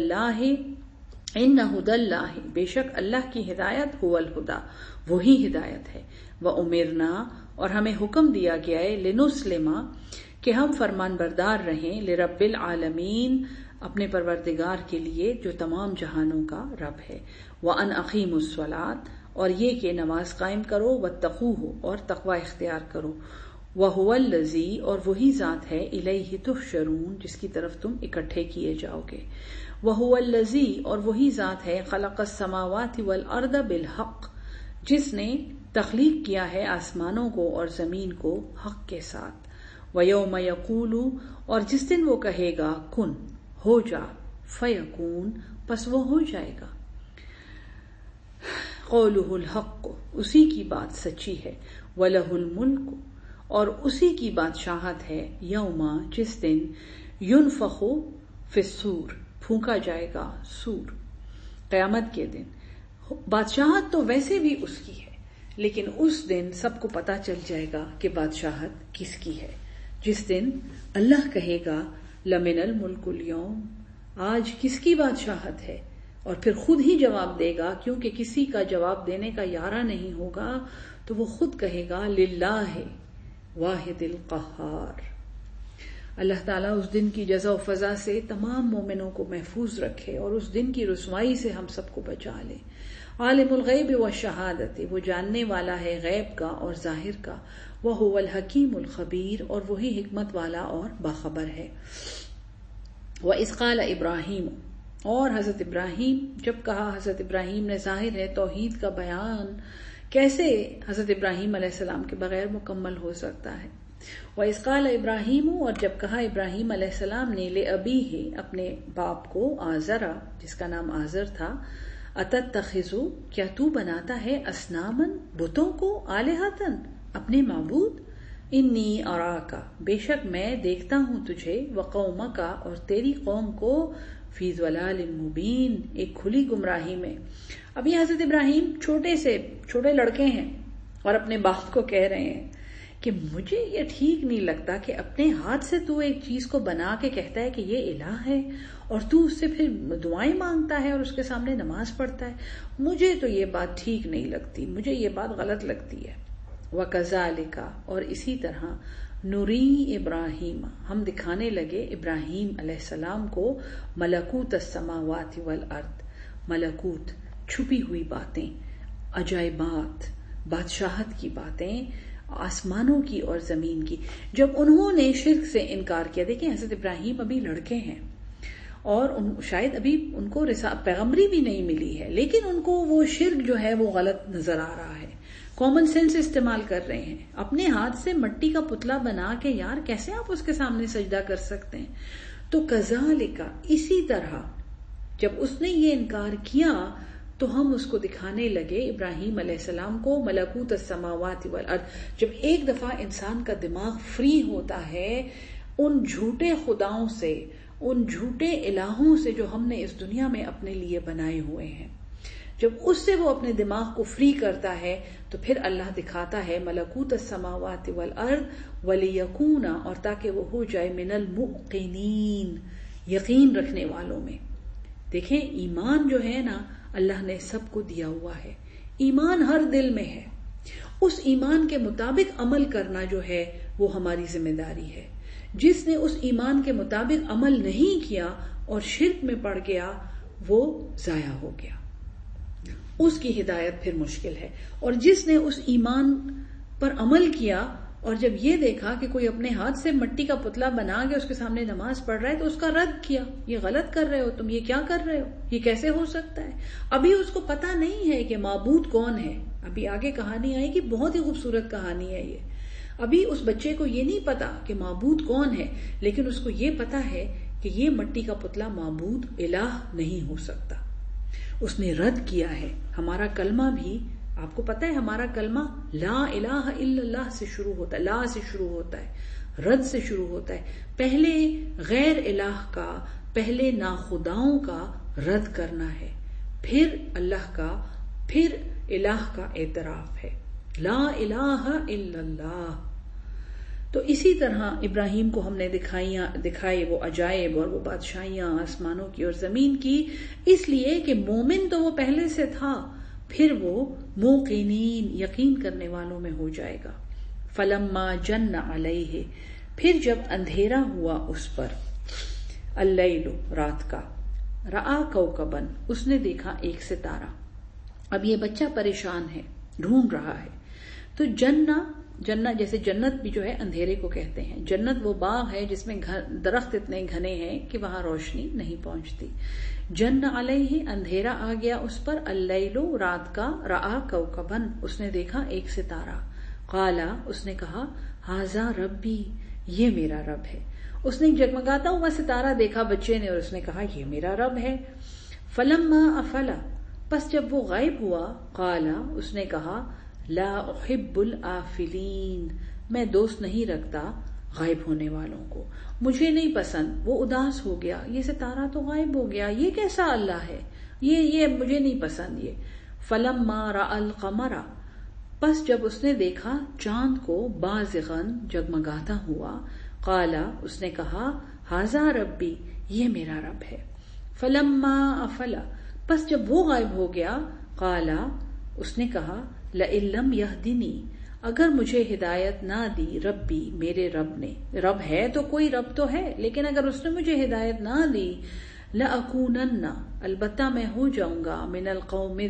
اللہ بے شک اللہ کی ہدایت، هو الہدی وہی ہدایت ہے، وَأُمِرْنَا اور ہمیں حکم دیا گیا ہے، لِنُسْلِمَ کہ ہم فرمان بردار رہیں، لِرَبِّ العالمین اپنے پروردگار کے لیے جو تمام جہانوں کا رب ہے، وَأَنْ أَقِيمُوا الصَّلَاةَ اور یہ کہ نماز قائم کرو، وَاتَّقُوهُ اور تقوی اختیار کرو، وَهُوَ الَّذِي اور وہی ذات ہے، إِلَيْهِ تُحْشَرُونَ جس کی طرف تم اکٹھے کیے جاؤ گے، وَهُوَ الَّذِي اور وہی ذات ہے، خَلَقَ السَّمَاوَاتِ وَالْأَرْضَ بِالْحَقِّ جس نے تخلیق کیا ہے آسمانوں کو اور زمین کو حق کے ساتھ، وَيَوْمَ يَقُولُ اور جس دن وہ کہے گا کن ہو جا، فَيَكُونُ پس وہ ہو جائے گا، قَوْلُهُ الْحَقُّ اسی کی بات سچی ہے، وَلَهُ الْمُلْكُ اور اسی کی بادشاہت ہے، یوم جس دن يُنفَخُ فِي الصُّورِ پھونکا جائے گا سور، قیامت کے دن۔ بادشاہت تو ویسے بھی اس کی ہے لیکن اس دن سب کو پتا چل جائے گا کہ بادشاہت کس کی ہے، جس دن اللہ کہے گا لمن الملک اليوم آج کس کی بادشاہت ہے، اور پھر خود ہی جواب دے گا، کیونکہ کسی کا جواب دینے کا یارہ نہیں ہوگا تو وہ خود کہے گا للہ واحد القہار۔ اللہ تعالیٰ اس دن کی جزا و فضا سے تمام مومنوں کو محفوظ رکھے اور اس دن کی رسوائی سے ہم سب کو بچا لے۔ عالم الغیب والشہادت وہ جاننے والا ہے غیب کا اور ظاہر کا، وہو الحکیم الخبیر اور وہی حکمت والا اور باخبر ہے۔ وَإِذْ قَالَ ابراہیم اور حضرت ابراہیم جب کہا، حضرت ابراہیم نے ظاہر ہے توحید کا بیان کیسے حضرت ابراہیم علیہ السلام کے بغیر مکمل ہو سکتا ہے۔ وَإِذْ قَالَ ابراہیم اور جب کہا ابراہیم علیہ السلام نے، لِأَبِيهِ اپنے باپ کو، آزرا جس کا نام آزر تھا، أَتَتَّخِذُ کیا تو بناتا ہے، أَصْنَامًا بتوں کو، آلِهَةً اپنے معبود، انی اراک بے شک میں دیکھتا ہوں تجھے، وقومک اور تیری قوم کو، فی ضلال مبین ایک کھلی گمراہی میں۔ اب یہ حضرت ابراہیم چھوٹے لڑکے ہیں اور اپنے باپ کو کہہ رہے ہیں کہ مجھے یہ ٹھیک نہیں لگتا کہ اپنے ہاتھ سے تو ایک چیز کو بنا کے کہتا ہے کہ یہ الہ ہے اور تو اس سے پھر دعائیں مانگتا ہے اور اس کے سامنے نماز پڑھتا ہے، مجھے تو یہ بات ٹھیک نہیں لگتی، مجھے یہ بات غلط لگتی ہے۔ وَكَذَلِكَ اور اسی طرح، نُرِي ابراہیم ہم دکھانے لگے ابراہیم علیہ السلام کو، ملکوت السماوات والارض ملکوت چھپی ہوئی باتیں، عجائبات، بادشاہت کی باتیں، آسمانوں کی اور زمین کی۔ جب انہوں نے شرک سے انکار کیا، دیکھیں حضرت ابراہیم ابھی لڑکے ہیں اور شاید ابھی ان کو پیغمبری بھی نہیں ملی ہے، لیکن ان کو وہ شرک جو ہے وہ غلط نظر آ رہا ہے، کامن سینس استعمال کر رہے ہیں، اپنے ہاتھ سے مٹی کا پتلا بنا کے، یار کیسے آپ اس کے سامنے سجدہ کر سکتے ہیں؟ تو کذالک اسی طرح جب اس نے یہ انکار کیا تو ہم اس کو دکھانے لگے ابراہیم علیہ السلام کو، ملکوت السماوات والارض۔ جب ایک دفعہ انسان کا دماغ فری ہوتا ہے ان جھوٹے خداؤں سے، ان جھوٹے الہوں سے جو ہم نے اس دنیا میں اپنے لیے بنائے ہوئے ہیں، جب اس سے وہ اپنے دماغ کو فری کرتا ہے تو پھر اللہ دکھاتا ہے ملکوت السماوات والارض ولیکون اور تاکہ وہ ہو جائے من الموقنین یقین رکھنے والوں میں۔ دیکھیں ایمان جو ہے نا اللہ نے سب کو دیا ہوا ہے، ایمان ہر دل میں ہے، اس ایمان کے مطابق عمل کرنا جو ہے وہ ہماری ذمہ داری ہے۔ جس نے اس ایمان کے مطابق عمل نہیں کیا اور شرک میں پڑ گیا وہ ضائع ہو گیا، اس کی ہدایت پھر مشکل ہے، اور جس نے اس ایمان پر عمل کیا، اور جب یہ دیکھا کہ کوئی اپنے ہاتھ سے مٹی کا پتلا بنا کے اس کے سامنے نماز پڑھ رہا ہے تو اس کا رد کیا، یہ غلط کر رہے ہو تم، یہ کیا کر رہے ہو، یہ کیسے ہو سکتا ہے. ابھی اس کو پتا نہیں ہے کہ معبود کون ہے. ابھی آگے کہانی آئے گی، بہت ہی خوبصورت کہانی ہے یہ. ابھی اس بچے کو یہ نہیں پتا کہ معبود کون ہے، لیکن اس کو یہ پتا ہے کہ یہ مٹی کا پتلا معبود الہ نہیں ہو سکتا. اس نے رد کیا ہے. ہمارا کلمہ بھی، آپ کو پتا ہے ہمارا کلمہ لا الہ الا اللہ سے شروع ہوتا ہے، لا سے شروع ہوتا ہے، رد سے شروع ہوتا ہے. پہلے غیر الہ کا، پہلے ناخداؤں کا رد کرنا ہے، پھر اللہ کا، پھر الہ کا اعتراف ہے. لا الہ الا اللہ. تو اسی طرح ابراہیم کو ہم نے دکھائے وہ عجائب اور وہ بادشاہیاں آسمانوں کی اور زمین کی، اس لیے کہ مومن تو وہ پہلے سے تھا، پھر وہ موقنین یقین کرنے والوں میں ہو جائے گا. فلما جن علیہ، پھر جب اندھیرا ہوا اس پر، اللیل رات کا، رآ کوکبن اس نے دیکھا ایک ستارہ. اب یہ بچہ پریشان ہے، ڈھونڈ رہا ہے. تو جنہ جیسے جنت بھی جو ہے اندھیرے کو کہتے ہیں. جنت وہ باغ ہے جس میں درخت اتنے گھنے ہیں کہ وہاں روشنی نہیں پہنچتی. جن علیہ اندھیرا آ گیا اس پر، اللیل رات کا، رآ کوکبن اس نے دیکھا ایک ستارہ. قالا اس نے کہا ھذا ربی یہ میرا رب ہے. اس نے ایک جگمگاتا ہوا ستارہ دیکھا بچے نے اور اس نے کہا یہ میرا رب ہے. فلما افلا پس جب وہ غائب ہوا، قالا اس نے کہا لا احب الآفلین میں دوست نہیں رکھتا غائب ہونے والوں کو، مجھے نہیں پسند. وہ اداس ہو گیا، یہ ستارہ تو غائب ہو گیا، یہ کیسا اللہ ہے، یہ مجھے نہیں پسند یہ. فلما رأى القمر پس جب اس نے دیکھا چاند کو، بازغن جگمگاتا ہوا، قالا اس نے کہا ھذا ربی یہ میرا رب ہے. فلما افلا پس جب وہ غائب ہو گیا، قالا اس نے کہا لئن لم یہدنی اگر مجھے ہدایت نہ دی ربی میرے رب نے، رب ہے تو کوئی رب تو ہے، لیکن اگر اس نے مجھے ہدایت نہ دی، لأکونن البتہ میں ہو جاؤں گا، من القوم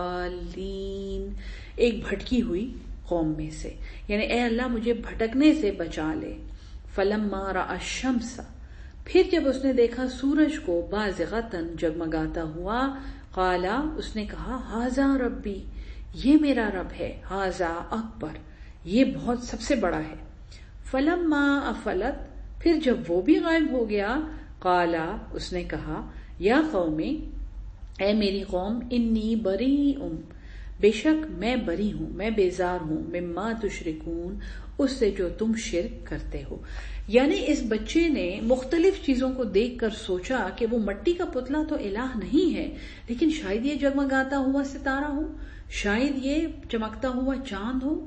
الضالین ایک بھٹکی ہوئی قوم میں سے، یعنی اے اللہ مجھے بھٹکنے سے بچا لے. فلما رأى الشمس پھر جب اس نے دیکھا سورج کو، بازغتن جگمگاتا ہوا، قالا اس نے کہا ھذا ربی یہ میرا رب ہے، ھذا اکبر یہ بہت سب سے بڑا ہے. فلما افلت پھر جب وہ بھی غائب ہو گیا، قالا اس نے کہا یا قومی اے میری قوم، انی بریء بے شک میں بری ہوں، میں بیزار ہوں، مما تشرکون اس سے جو تم شرک کرتے ہو. یعنی اس بچے نے مختلف چیزوں کو دیکھ کر سوچا کہ وہ مٹی کا پتلا تو الہ نہیں ہے، لیکن شاید یہ جگمگاتا ہوا ستارہ ہو، شاید یہ چمکتا ہوا چاند ہو،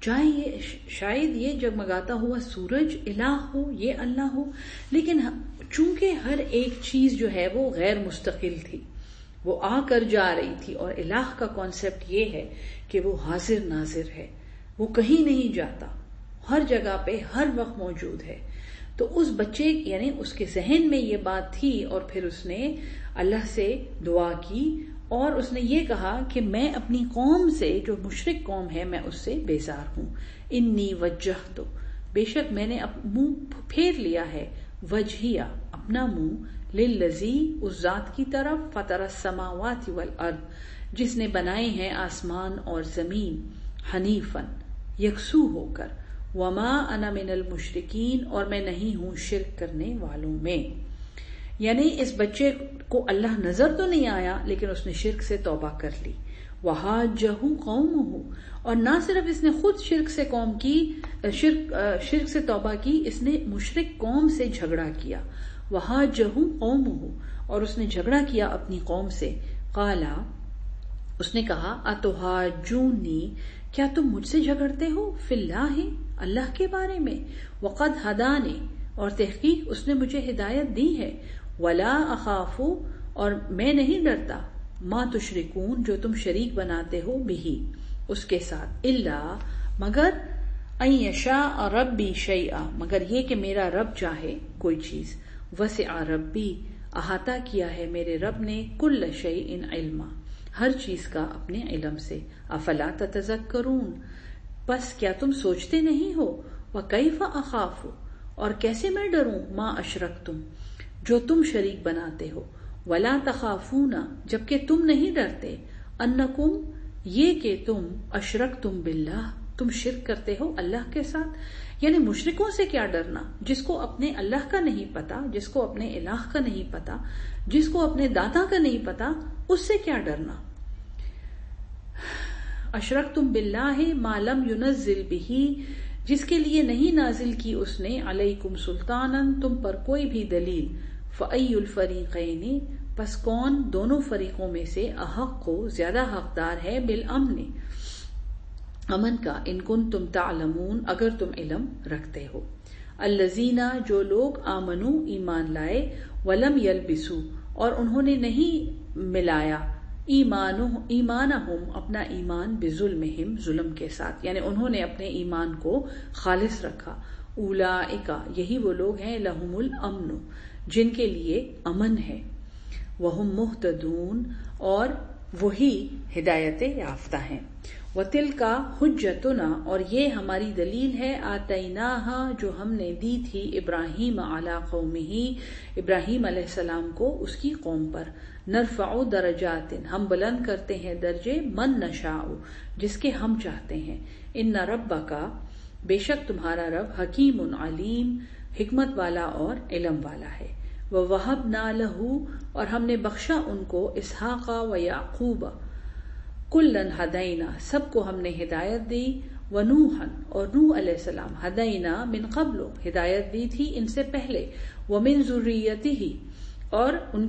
شاید یہ جگمگاتا ہوا سورج الہ ہو، یہ اللہ ہو. لیکن چونکہ ہر ایک چیز جو ہے وہ غیر مستقل تھی، وہ آ کر جا رہی تھی، اور الہ کا کانسیپٹ یہ ہے کہ وہ حاضر ناظر ہے، وہ کہیں نہیں جاتا، ہر جگہ پہ ہر وقت موجود ہے. تو اس بچے یعنی اس کے ذہن میں یہ بات تھی، اور پھر اس نے اللہ سے دعا کی اور اس نے یہ کہا کہ میں اپنی قوم سے جو مشرک قوم ہے میں اس سے بیزار ہوں. انی وجہت بے شک میں نے منہ پھیر لیا ہے، وجہیہ اپنا منہ، للذی اس ذات کی طرف، فطر السماوات والارض جس نے بنائے ہیں آسمان اور زمین، حنیفاً یکسو ہو کر، وما انا من المشرکین اور میں نہیں ہوں شرک کرنے والوں میں. یعنی اس بچے کو اللہ نظر تو نہیں آیا لیکن اس نے شرک سے توبہ کر لی. وحاجہ قومہ اور نہ صرف اس نے خود شرک سے شرک سے توبہ کی، اس نے مشرک قوم سے جھگڑا کیا. وحاجہ قومہ اور اس نے جھگڑا کیا اپنی قوم سے. قالا اس نے کہا اتحاجونی کیا تم مجھ سے جھگڑتے ہو، فی اللہ اللہ کے بارے میں، وقد ہدانی اور تحقیق اس نے مجھے ہدایت دی ہے، ولا اخاف اور میں نہیں ڈرتا، ما تشرکون جو تم شریک بناتے ہو، بھی اس کے ساتھ، الا مگر ان یشاء ربی شیئا مگر یہ کہ میرا رب چاہے کوئی چیز، وسع ربی احاطہ کیا ہے میرے رب نے، کل شیء علما ہر چیز کا اپنے علم سے، افلا تتذکرون پس کیا تم سوچتے نہیں ہو؟ وَكَيْفَ أَخَافُ اور کیسے میں ڈروں مَا أَشْرَكْتُمْ جو تم شریک بناتے ہو، وَلَا تَخَافُونَ جبکہ تم نہیں ڈرتے، أَنَّكُمْ یہ کہ تم أَشْرَكْتُمْ بِاللَّهِ تم شرک کرتے ہو اللہ کے ساتھ۔ یعنی مشرکوں سے کیا ڈرنا، جس کو اپنے اللہ کا نہیں پتا، جس کو اپنے الہ کا نہیں پتا، جس کو اپنے داتا کا نہیں پتا، اس سے کیا ڈرنا۔ اشرکتم باللہ ما لم ينزل به جس کے لیے نہیں نازل کی اس نے علیکم سلطانا تم پر کوئی بھی دلیل، فأی الفریقین پس کون دونوں فریقوں میں سے احق کو زیادہ حقدار ہے بالامن امن کا، ان کنتم تعلمون اگر تم علم رکھتے ہو۔ الذین جو لوگ آمنو ایمان لائے، ولم یلبسو اور انہوں نے نہیں ملایا، ایمانہم اپنا ایمان بظلمہم ظلم کے ساتھ، یعنی انہوں نے اپنے ایمان کو خالص رکھا۔ اولئک یہی وہ لوگ ہیں لہم الامن جن کے لیے امن ہے، وہم مہتدون اور وہی ہدایت یافتہ ہیں۔ وَتِلْكَ حُجَّتُنَا اور یہ ہماری دلیل ہے، آتَيْنَاهَا جو ہم نے دی تھی ابراہیم علی قومہ ابراہیم علیہ السلام کو اس کی قوم پر، نرفع درجات ہم بلند کرتے ہیں درجے، من نشاء جس کے ہم چاہتے ہیں، ان ربک بے شک تمہارا رب حکیم علیم حکمت والا اور علم والا ہے۔ وَوَهَبْنَا لَهُ اور ہم نے بخشا ان کو اسحاق و یعقوب، کلن ہدینا سب کو ہم نے ہدایت دی، ونوحا اور نوح علیہ السلام ہدینا من قبل ہدایت دی تھی ان سے پہلے، ومن ذریتہ اور ان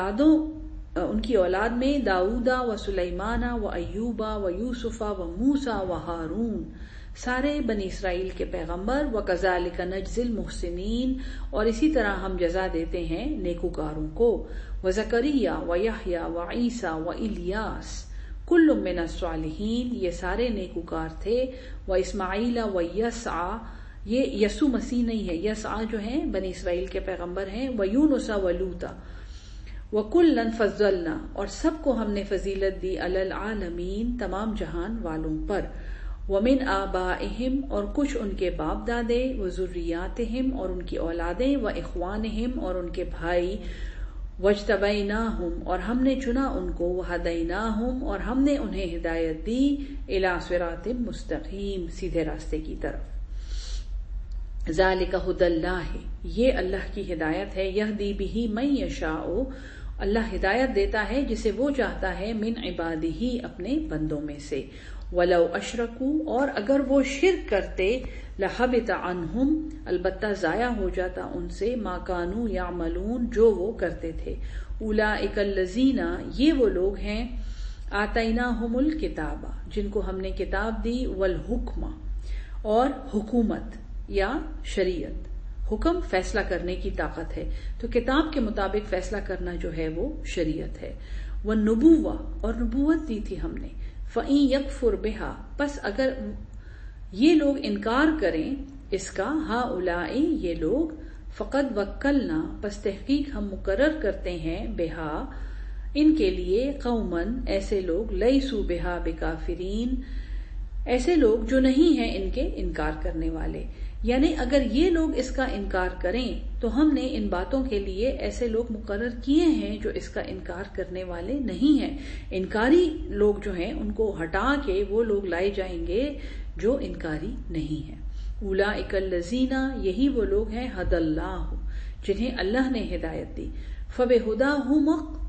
کی اولاد میں داؤدا و سلیمانا و ایوبا و یوسفا و موسیٰ و ہارون سارے بنی اسرائیل کے پیغمبر، وَكَذَلِكَ نَجْزِي الْمُحْسِنِينَ اور اسی طرح ہم جزا دیتے ہیں نیکوکاروں کو، وَزَكَرِيَّا وَيَحْيَا وَعِيسَىٰ وَإِلْيَاسَ کل من الصالحین یہ سارے نیکوکار تھے، واسماعیل ویسع یہ یسوع مسیح نہیں ہے، یسع جو ہیں بنی اسرائیل کے پیغمبر ہیں، ویونس ولوطا وکلا فضلنا اور سب کو ہم نے فضیلت دی علی العالمین تمام جہان والوں پر، ومن آبائہم اور کچھ ان کے باپ دادے، وذریاتہم اور ان کی اولادیں، واخوانہم اور ان کے بھائی، وَاجْتَبَيْنَاهُمْ اور ہم نے چنا ان کو، وَهَدَيْنَاهُمْ اور ہم نے انہیں ہدایت دی، إِلَى صِرَاطٍ مستقیم سیدھے راستے کی طرف۔ ذَلِكَ هُدَى اللَّهِ یہ اللہ کی ہدایت ہے، يَهْدِي بِهِ مَن يَشَاءُ اللہ ہدایت دیتا ہے جسے وہ چاہتا ہے، من عبادہ اپنے بندوں میں سے، وَلَوْ أَشْرَكُوا اور اگر وہ شرک کرتے، لَحَبِطَ عَنْهُمْ البتہ ضائع ہو جاتا ان سے، مَا كَانُوا يَعْمَلُونَ جو وہ کرتے تھے۔ أُولَئِكَ الَّذِينَ یہ وہ لوگ ہیں، آتَيْنَاهُمُ الْكِتَابَ جن کو ہم نے کتاب دی، وَالْحُكْمَ اور حکومت یا شریعت، حکم فیصلہ کرنے کی طاقت ہے، تو کتاب کے مطابق فیصلہ کرنا جو ہے وہ شریعت ہے، وَالنُّبُوَّةَ اور نبوت دی تھی ہم نے، فَإِن يَكْفُرْ بِهَا پس اگر یہ لوگ انکار کریں اس کا، ہؤلاء یہ لوگ، فقد وکلنا پس تحقیق ہم مقرر کرتے ہیں، بہا ان کے لیے، قومن ایسے لوگ، لیسوا بہا بکافرین ایسے لوگ جو نہیں ہیں ان کے انکار کرنے والے، یعنی اگر یہ لوگ اس کا انکار کریں تو ہم نے ان باتوں کے لیے ایسے لوگ مقرر کیے ہیں جو اس کا انکار کرنے والے نہیں ہیں، انکاری لوگ جو ہیں ان کو ہٹا کے وہ لوگ لائے جائیں گے جو انکاری نہیں ہیں۔ اولئک الذین یہی وہ لوگ ہیں، ھدی اللہ جنہیں اللہ نے ہدایت دی، فبہداہم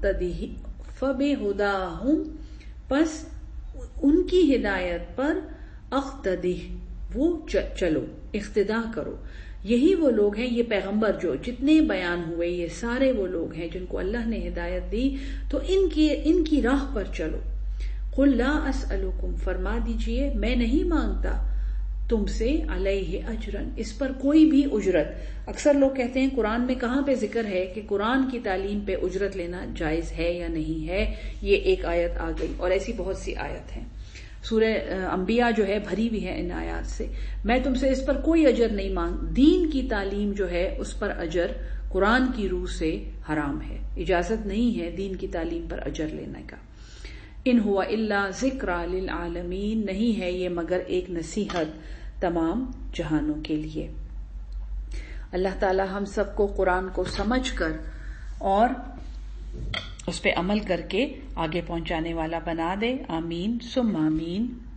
پس ان کی ہدایت پر، اقتدی وہ چلو، اقتدا کرو، یہی وہ لوگ ہیں، یہ پیغمبر جو جتنے بیان ہوئے یہ سارے وہ لوگ ہیں جن کو اللہ نے ہدایت دی، تو ان کی راہ پر چلو۔ قل لا اسألکم فرما دیجئے میں نہیں مانگتا تم سے، علیہ اجرن اس پر کوئی بھی اجرت۔ اکثر لوگ کہتے ہیں قرآن میں کہاں پہ ذکر ہے کہ قرآن کی تعلیم پہ اجرت لینا جائز ہے یا نہیں ہے، یہ ایک آیت آ گئی اور ایسی بہت سی آیت ہیں، سورہ انبیاء جو ہے بھری ہوئی ہے ان آیات سے۔ میں تم سے اس پر کوئی اجر نہیں مانگ، دین کی تعلیم جو ہے اس پر اجر قرآن کی روح سے حرام ہے، اجازت نہیں ہے دین کی تعلیم پر اجر لینے کا۔ ان ہوا الا ذکر للعالمین، نہیں ہے یہ مگر ایک نصیحت تمام جہانوں کے لیے۔ اللہ تعالی ہم سب کو قرآن کو سمجھ کر اور اس پہ عمل کر کے آگے پہنچانے والا بنا دے، آمین ثم آمین۔